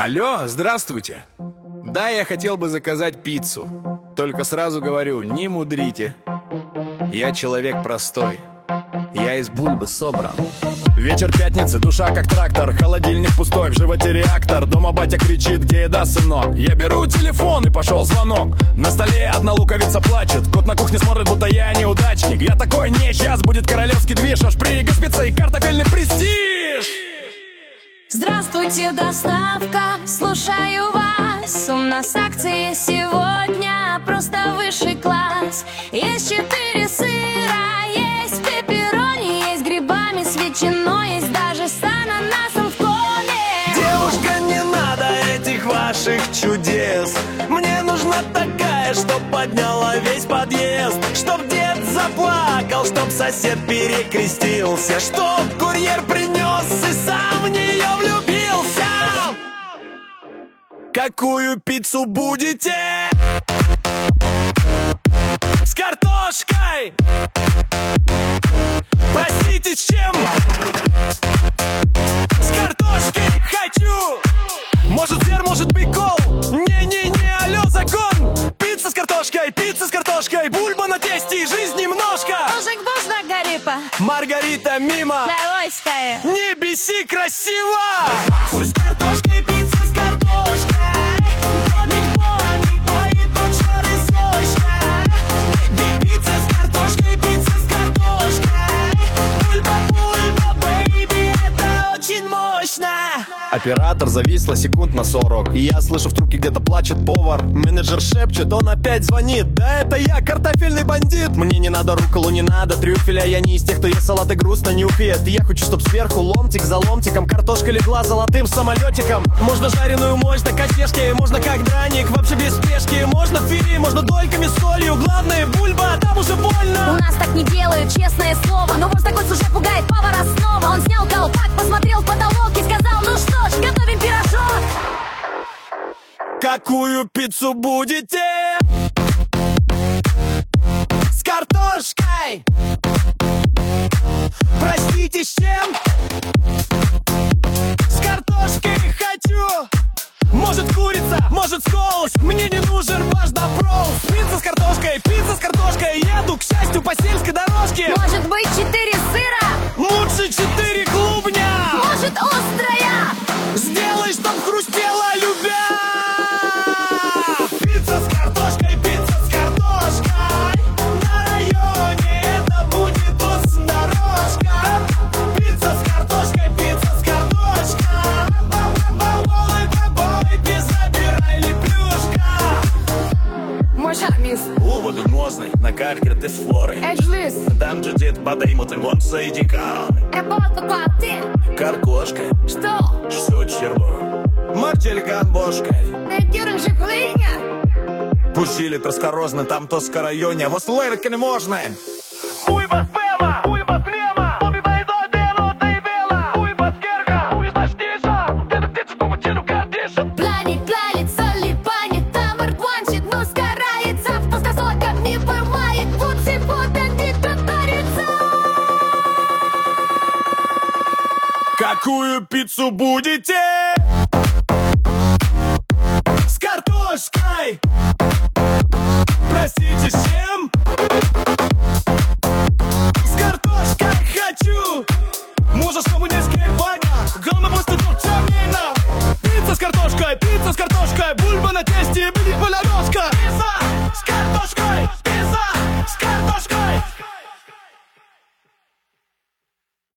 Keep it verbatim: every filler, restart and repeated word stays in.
Алло, здравствуйте. Да, я хотел бы заказать пиццу. Только сразу говорю, не мудрите. Я человек простой. Я из бульбы собран. Вечер пятницы, душа как трактор. Холодильник пустой, в животе реактор. Дома батя кричит, где еда, сынок? Я беру телефон и пошел звонок. На столе одна луковица плачет. Кот на кухне смотрит, будто я неудачник. Я такой, не, сейчас будет королевский движ. Аж пригоспится и картофельный престиж. Здравствуйте, доставка, слушаю вас. У нас акции сегодня просто высший класс. Есть четыре сыра, есть пепперони, есть с грибами, с ветчиной, есть даже с ананасом в коме. Девушка, не надо этих ваших чудес. Мне нужна такая, чтоб подняла весь подъезд. Чтоб дед заплакал, чтоб сосед перекрестился. Чтоб курьер принес и сам в нее влюбился. Какую пиццу будете? С картошкой? Простите, с чем? С картошкой хочу. Может сыр, может бекон. Не-не-не, алло, закон. Пицца с картошкой, пицца с картошкой. Бульба на тесте и жизнь немножко. Ножик можно, Гарипа? Маргарита мимо. Давай, стая. Не беси, красиво. С картошкой, пицца с картошкой. Домик Бонни, поет под шары сочная. Пицца с картошкой, пицца с картошкой. Бульба, бульба, бэйби, это очень мощно. Оператор зависла секунд на сорок. И я слышу в трубке, где-то плачет повар. Менеджер шепчет, он опять звонит. Да это я, картофельный бандит. Мне не надо рукколу, не надо трюфеля. Я не из тех, кто ест салат и грустно нюхает. Я хочу, чтоб сверху ломтик за ломтиком картошка легла золотым самолетиком. Можно жареную мощь на костешке, можно как драник, вообще без спешки. Можно фили, можно дольками с солью. Главное бульба, там уже больно. У нас так не делают, честное слово. Но ваш такой сюжет пугает повара снова. Он снял колпак, посмотрел в потолок и сказал, ну что ж, готовим пирожок. Какую пиццу будете? С картошкой? Простите, с чем? С картошкой хочу. Может курица, может соус. Мне не нужен ваш допрос. Пицца с картошкой, пицца с картошкой. Еду, к счастью, по сельской дорожке. Может быть четыре сыра? Лучше четыре клубня. Может острая? Сделай, чтоб хрустела, любя. Пицца с картошкой, пицца с картошкой. На районе это будет уснорожка. Пицца с картошкой, пицца с картошкой. Баллы тобой, без забирай лепешка. Мой шармис. Увод мозный, на карте ты с флорой. Эджлис. Там же дед подымут эмоции дикан. Эпот-пакваты. Картошкой. Что? Все черво. Мартельган бошкой. Найдёрен же хлыня. Пустили троскорозно, там то скорайоня. Вот слэрки не можно. Уй, вас пема, уй, вас нема. Побивай до дену, ты вела. Уй, вас керка, уй, вас тиша. Деда птица, по мотину кардиша. Планет, планет, соли, панит, там аркванчит, но сгорается. В толстосоком не поймает, вот сегодня не татарится. Какую пиццу будете? С картошкой. Простите, с чем? С картошкой хочу. Может, чтобы не скрипать. Главное, просто тут чамина. Пицца с картошкой, пицца с картошкой. Бульба на тесте, будет полярёшка. Пицца с картошкой.